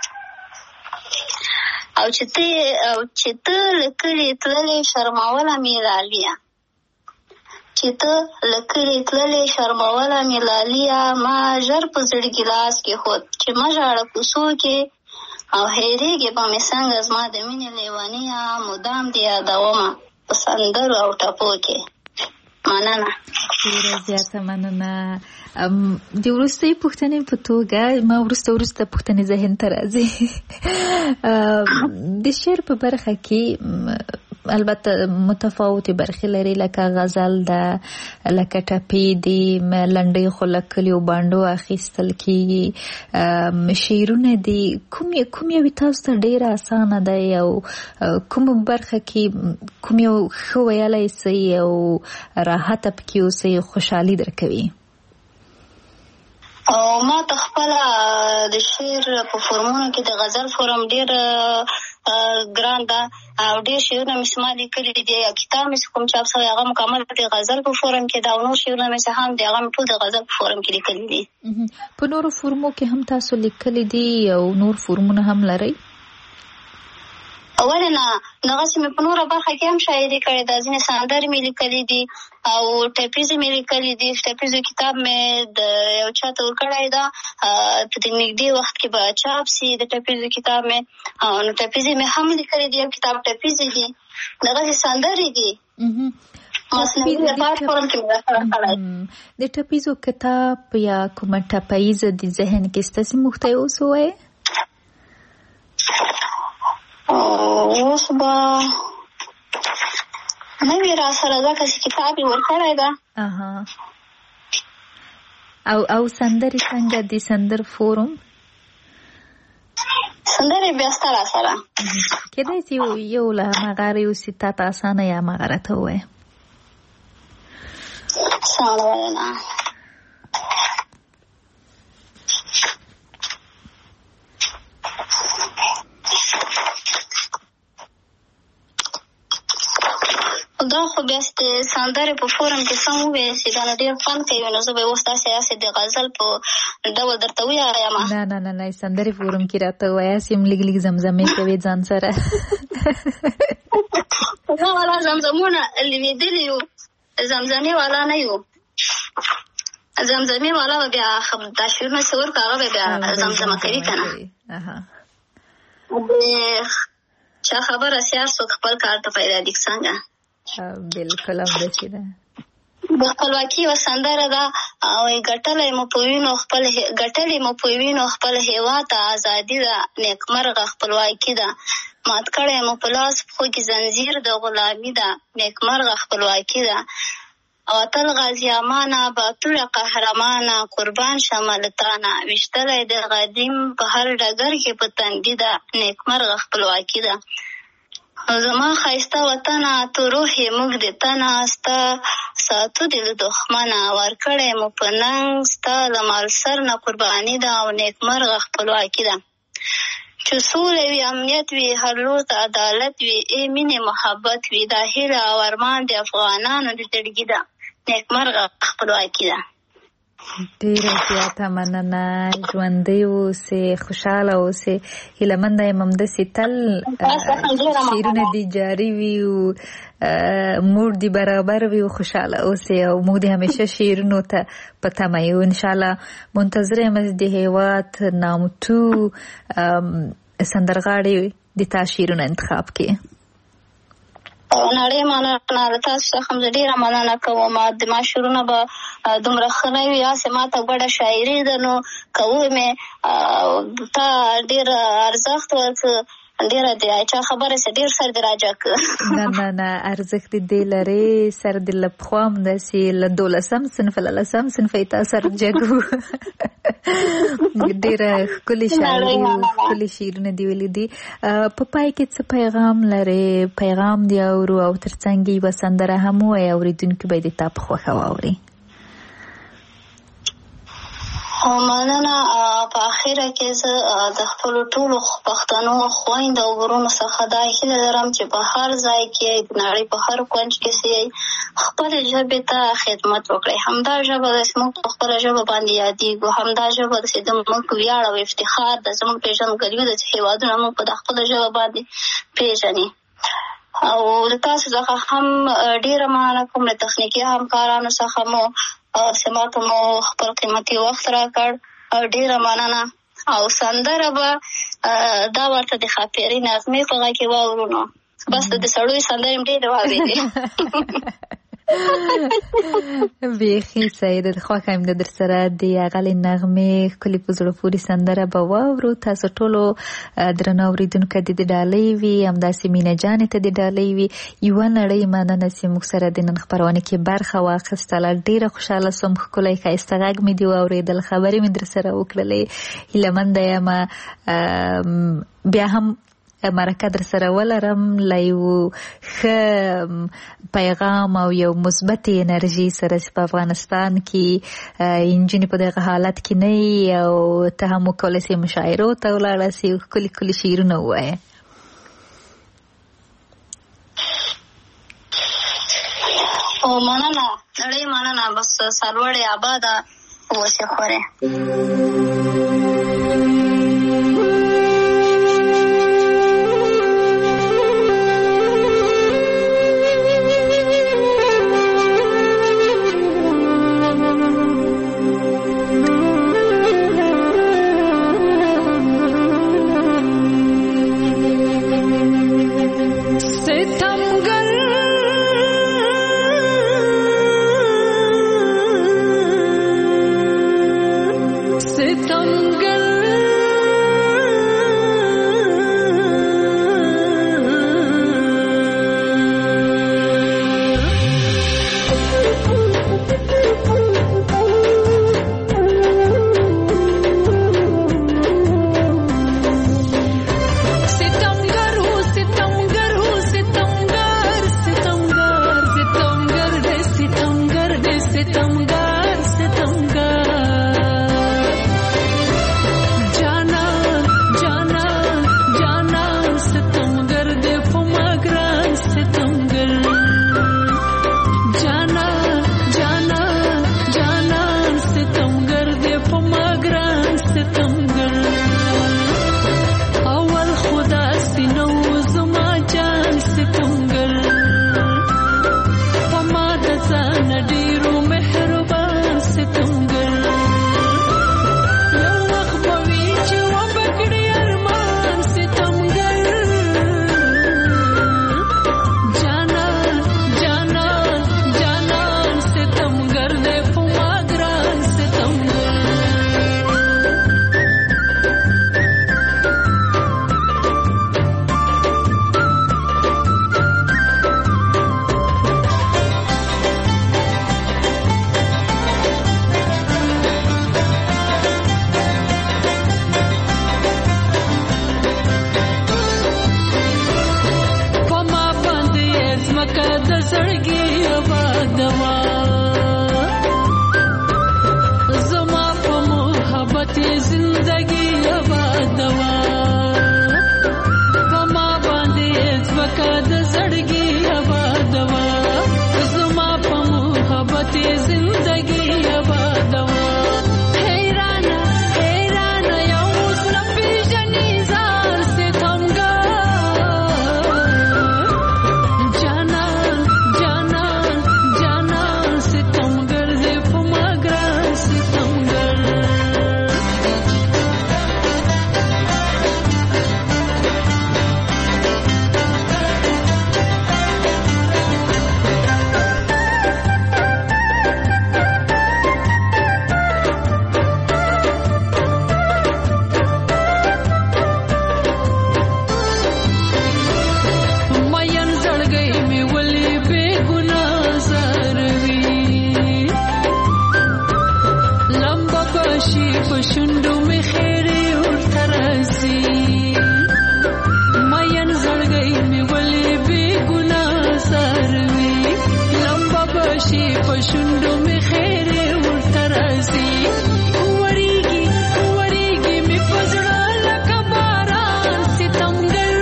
او چې ته او چې ته له کلي تللې شرموله مې لاليه چې ته له کلي تللې شرموله مې لاليه ما ژر په زړه ګیلاس کې خود چې ما ژاړه کوڅو کې او هېرېږې به مې څنګه زما د مینې لیونیه مدام دې یادومه په سندرو او ټپو کې مننه. ډېره زیاته مننه. د وروستۍ پوښتنې په توګه ما وروسته وروسته پوښتنې ذهن ته راځي. د شعر په برخه کې البته متفاوتې برخې لري لکه غزل ده لکه ټپې دي لنډۍ خو له کلیو بانډو اخیستل کېږي شعرونه دي کوم کوم یو تاسو ته ډېره اسانه دی او کوم برخه کې کوم یو ښه ویلی سئ او راحته پکې اوسئ خوشحالي درکوي؟ او ما ته خپله د شعر په فورمونو کې د غزل فورم ډېر ګران ده او ډېر شعرونه مې ما لیکلي دي یا کتاب مې کوم چاپ شوی هغه مکمل د غزل په فورم کې ده او نور شعرونه مې هم دي هغه مې ټول د غزل په فورم کې لیکلي دي. په نورو فورمو کې هم تاسو لیکلي دي او نور فورمونه هم لرئ؟ ولې نه دغسې مې په نوره برخه کې هم شاعري کړې ده ځینې سندرې مې لیکلي دي او ټپیزې مې لیکلي دي ټپیزو کتاب مې د یو چا ته ورکړی ده په د نږدې وخت کې به چاپ سي د ټپیزو کتاب مې نو ټپیزې مې هم لیکلي دي یو کتاب ټپیزې دي دغسې سندرې دي د ټپیزو کتاب یا کومه ټپیزه د ذهن کې ستاسې مخته یې اوس ووایې؟ اوس به نه وي را سره ځکه چې کتاب یې ورکړی ده. او او سندرې څنګه د سندر فورم سندرې بیا ستا را سره کېدای شي یو له هماغه یوسي تا ته اسانه یا هماغه راته ووایه. سمه ولې نه دا خو بیا د سندرې په فورم کې سم ووایې چې دا نه ډېر خوند کوي نو زه به یې اوس داسې داسې د غزل په ډول درته ویایم. نه نه نه نه سندرې فورم کې راته ووایاست یم لږ لږ زمزمې کوې ځان سره. زه والا زمزمونه لوېدلي یو زمزمې والا نه یو زمزمې والا به بیا دا شعرونه چې ورکړو هغه به بیا زمزمه کوي که نه د چا خبره سیار څوک خپل کار ته پیدا دي څنګه بالکل همداسې ده. د خپلواکي یوه سندره ده او ګټلی مو په وینو خپل ګټلې مو په وینو خپل هېواد ته ازادي ده نیکمرغه خپلواکي ده مات کړی مو په لاس پښو کې زنځیر د غلامي ده نیکمرغه خپلواکي ده او تل غازي امانه باتوره قهرمانه قربان شمالتانه ویشتلی د قدیم په هر ډګر کې په تندي ده نیکمرغه خپلواکي ده زما ښایسته وطنه تو روح یې موږ د تنه ستا ساتو دې له دښمنه ورکړی مو په ننګ ستا له مال سر نه قرباني ده او نیکمرغه خپلواکي ده چې سوله وي امنیت وي هر روز عدالت وي ای مینې محبت وي دا هیله او ارمان د افغانانو د زړګي ده نیکمرغه خپلواکي ده. ډېره زیاته مننه ژوندی اوسې خوشحاله اوسې هیلهمنده یم همداسې تل شعرونه دې جاري وي او موډ دې برابر وي او خوشحاله اوسې او موږ دې همیشه شعرونو ته په تمه یو انشاءالله منتظره یم د هېواد نامتو سندرغاړې د تا شعرونه انتخاب کړي. نړۍ مننه تاسو څخه زه ډېره مننه کوم. د ما شعرونه به دومره ښه نه وي، هسې ما ته ګډه شاعري ده، نو که ومې تا ډېر ارزښت ورکړه، ډېره د چا خبره سه ډېر سر دې راجع کړه. نه نه نه ارزښت دې لري، سر دې له پخوا هم داسې له دولسم صنف له لسم صنف یې تا سر جګو. ډېره ښکلې شاعري ښکلې شعرونه دې ویلي دي. په پای کې څه پیغام لرې؟ پیغام دې اورو او تر څنګ یوه سندره هم ووایې، اورېدونکي به یې د تا په خوښه واوري. مننه. په اخره کې زه د خپلو ټولو پښتنو خویندو او ورونو څخه دا هیله لرم چې په هر ځای کې د نړۍ په هر کونج کې سي خپلې ژبې ته خدمت وکړئ. همدا ژبه د زموږ په خپله ژبه باندې یادېږو، همدا ژبه د زموږ ویاړ او افتخار د زموږ پېژندګلوي ده چې هېوادونه موږ په خپله ژبه باندې پېژني. او د تاسو څخه هم ډېره مننه کوم، له تخنیکي همکارانو څخه مو سماته مو خپل قیمتي وخت راکړ، ډېره مننه. او سندره به دا ورته د ښاپیرۍ نغمې په غږ کې واورو، نو بس د سړیو سندرې هم ډېرې واورېدې. بیخي سعیده خوښه یم د در سره د هغلې نغمې ښکلې په زړه پورې سندره به واورو. تاسو ټولو درنو اورېدونکو ته د ډالۍ وي، همداسې مینه جانې ته د ډالۍ وي. یوه نړۍ مننه چې موږ سره د نن خپرونې کې برخه واخیستله. ډېره خوشحاله سوم، ښکلی ښایسته غږ مې دې واورېدل، خبرې مې در سره وکړلې. هیلهمنده یم بیا هم مرکه در سره ولرم له یو ښه پیغام او یو مثبت انرژي سره چې په افغانستان کې نجونې په دغه حالت کې نه وي، او ته هم وکولی سې مشاعرو ته ولاړه سې، ښکلي ښکلي شعرونه ووایه. او مننه، نړۍ مننه. بس سرلوړې آباده اوسې خورې. پښوندو می خیر ورته راځي وریږي وریږي می پزړه لکه باران ستمګر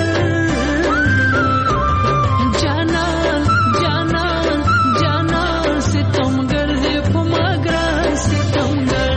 جانان جانان جانان ستمګر دې په ما ګران ستمګر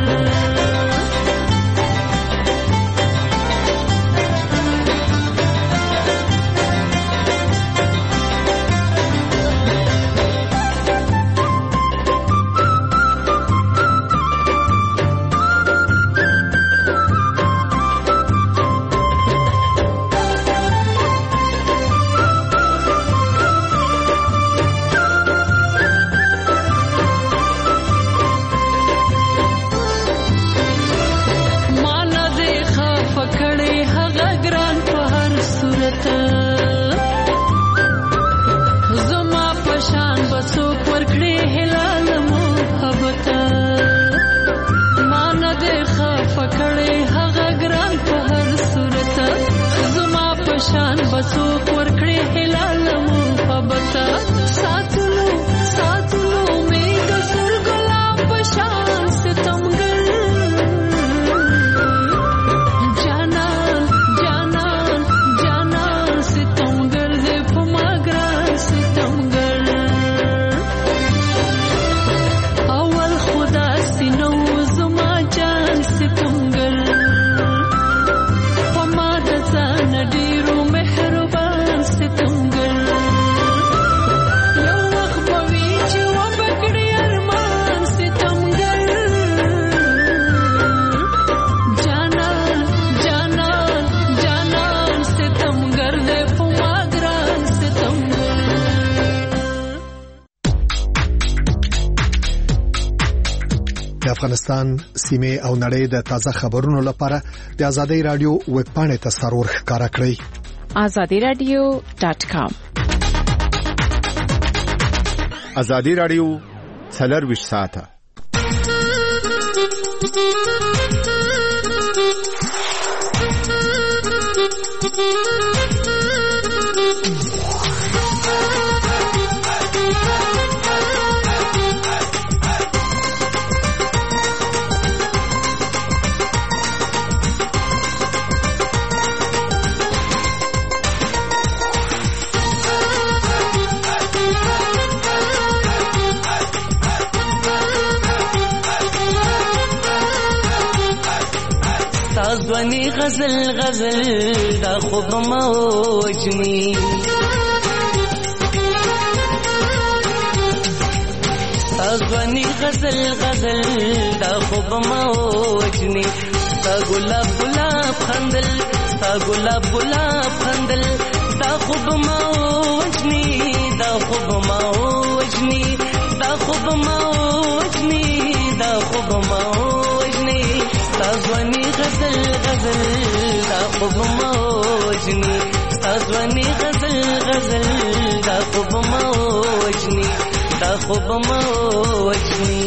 شان بسو ورکړې هلال محبت ساتلو ساتلو می د سر ګلاب شان ستمګر جانان جانان جانان ستمګر دې په ما ګران ستمګر اول خدا سينو زما جان ستمګر پما د ځان ډیرو مهربان ستمګر یو وخت به وي چې وبکړي ارمان ستمګر جانان جانان جانان ستمګر دې په ما ګران ستمګر د افغانستان سیمه او نړۍ د تازه خبرونو لپاره د ازادي رادیو ویب پاڼې ته سرور ښکارا کړئ azadi radio dot com ازادي رادیو څلرویشت ساعته ځواني غزل غزل دا خوب موجني ځواني غزل غزل دا خوب موجني تا ګلاب ګلاب خندل تا ګلاب ګلاب خندل دا خوب موجني دا خوب موجني دا خوب موجني دا خوب موجني ځواني غزل غزل دا خوب موجني ځواني غزل غزل دا خوب موجني دا خوب موجني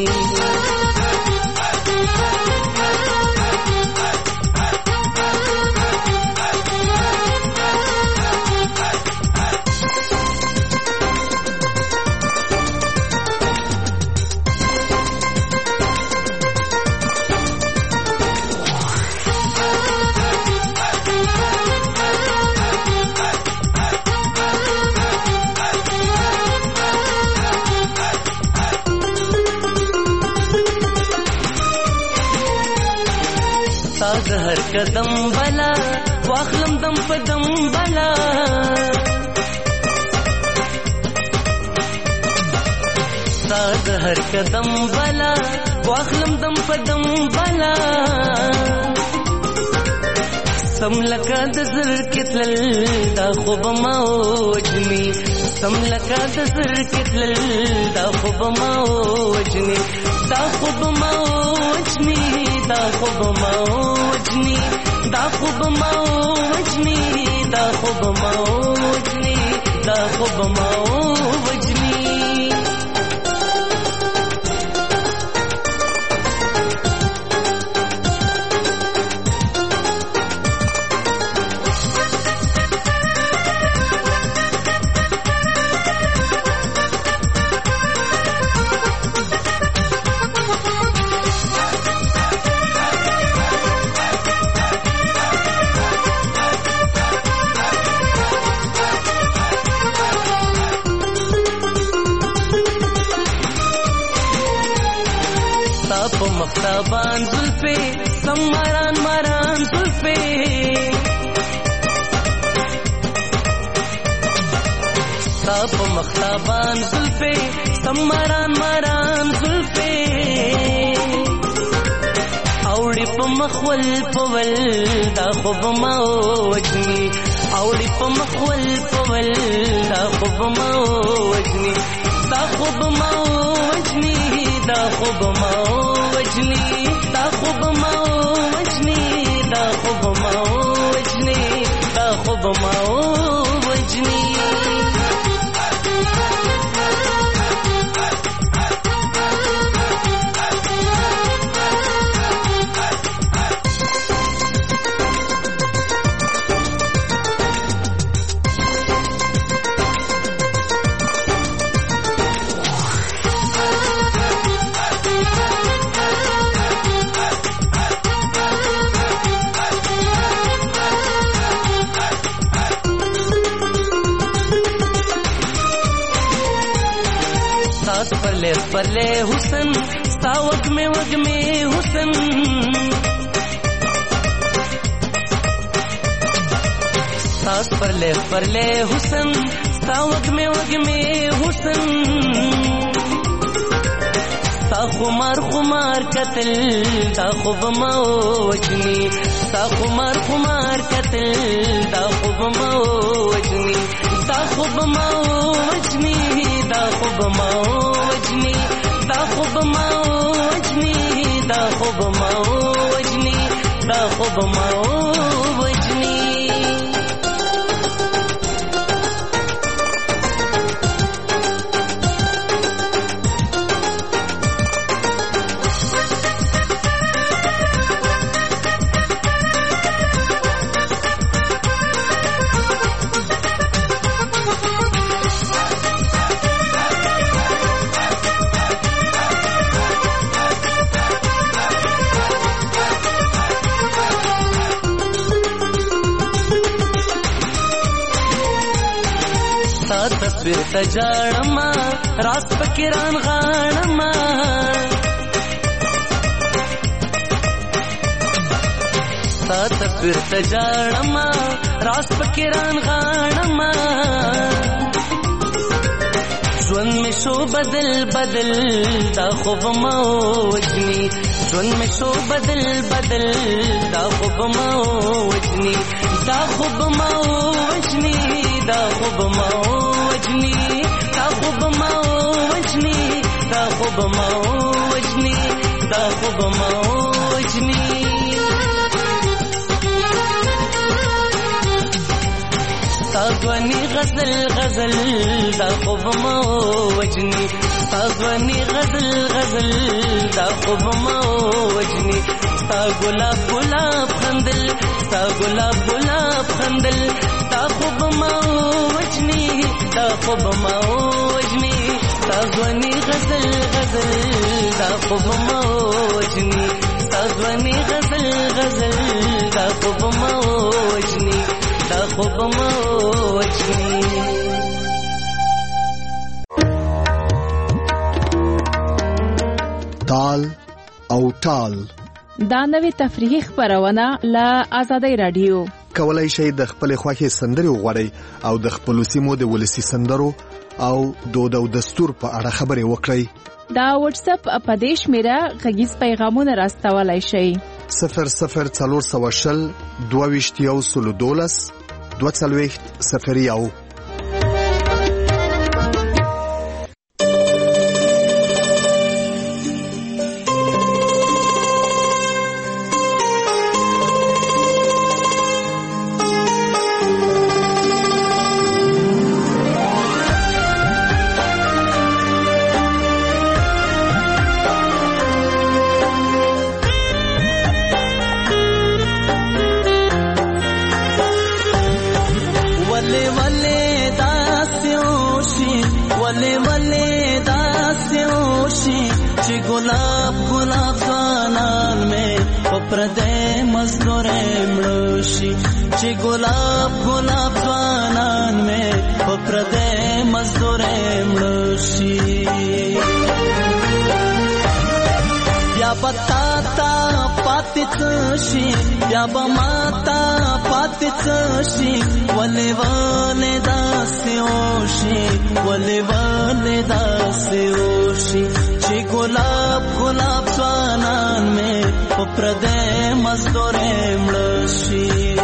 هر قدم بلا واخلم دم په دم بلا ساز هر قدم بلا واخلم دم په دم بلا سم لکه د زر کتل دا خوب موجني سم لکه د زر کتل دا خوب موجني دا خوب موجني دا خوب موجني دا خوب موجني دا خوب موجني دا خوب موجني په مختابان زلفې سماران ماران زلفې ستا په مختابان زلفې سماران ماران زلفې اوړي په مخول پول دا خوب ما وجني اوړي په مخول پول دا خوب ما وجني دا خوب ما وجني دا خوب ما وجني دا خوب ما وجني دا خوب ما وجني دا خوب ما وجني परले परले हुसन सा वग में वग में हुसन सास परले परले हुसन सा वग में वग में हुसन सा खुमार खुमार कतल दा खुब मौजनी सा खुमार खुमार कतल दा खुब मौजनी दा खुब मौजनी दा खुब मौजनी दा खुब मौजनी दा खुब मौजनी दा खुब मौजनी تصویر تجارما راس پکران غانما تا تصویر تجارما راس پکران غانما ژوند می شو بدل بدل دا خوب موجنی ژوند می شو بدل بدل دا خوب موجنی دا خوب موجنی دا خوب موجنی دا خوب موجنی دا خوب موجنی دا خوب موجنی ساغوانی غزل غزل دا خوب موجنی ساغوانی غزل غزل دا خوب موجنی سا گلاب گلاب خندل سا گلاب گلاب خندل دا خوب موجنی دا خوب موجنی ساغوانی غزل غزل دا خوب موجنی ساغوانی غزل غزل دا خوب موجنی دا خوب موجنی تال او ټال دا نوې تفریحي خبرونه له آزادۍ رادیو کولای شئ د خپل خوښي سندري وغوړئ او د خپل سیمو د ولسی سندرو او دود او دستور په اړه خبرې وکړئ. دا واتس اپ اپدیش میرا غږیز پیغامونه راستولای شئ صفر صفر څلور سوه شل دوه ویشت یو سلو دولس دوه څلوېښت صفر یو. गुलाब गुलाब ځوانان مې په پردې مزدورې مړوشي چې ګلاب ګلاب ځوانان مې په پردې مزدورې مړوشي بیا بیا بتا تا پاتې شي بیا به ماتا پاتې شي ولې ولې داسې وشي ولې ولې داسې وشي چې ګلاب ګلاب ځوانان مې په پردې مزدورې مړه شي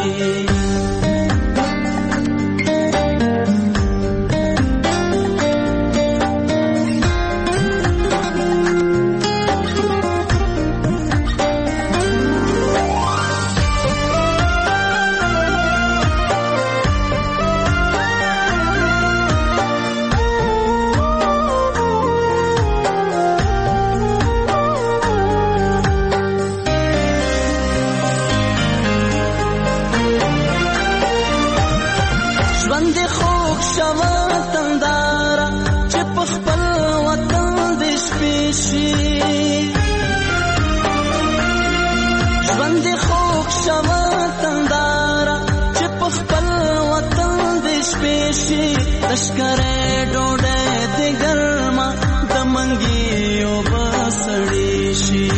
لشکره ډوډۍ د ګرما د منګیو بسړی شي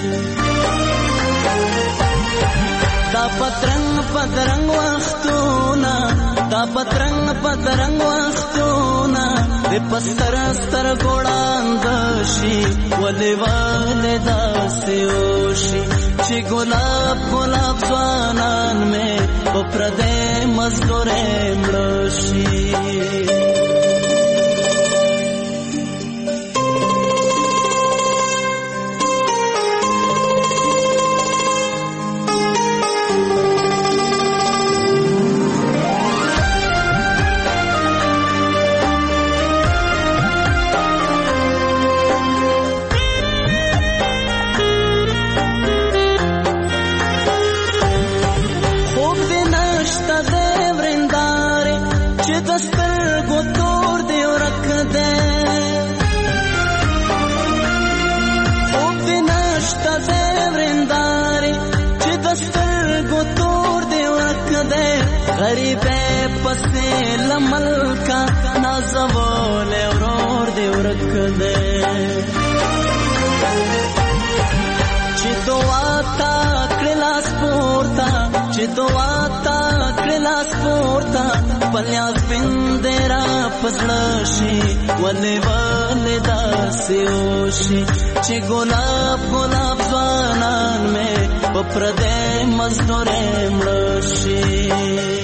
دا پترنګ پترنګ وختونه دا پترنګ پترنګ وختونه د پستر ستر ګوړاند شي ولې ولې داسې وشي چې ګلاب ګلاب ځوانان مې په پردې مزدورې مړه شي غریبه پسې لملکا نازول ورور دی ورک دی چې دعا تا کلاس پورتا چې دعا تا کلاس پورتا پلیاس پندرا پسړه شي ولې ولې داسې وشي چې ګلاب ګلاب ځوانان مې په پردې مزدورې مړه شي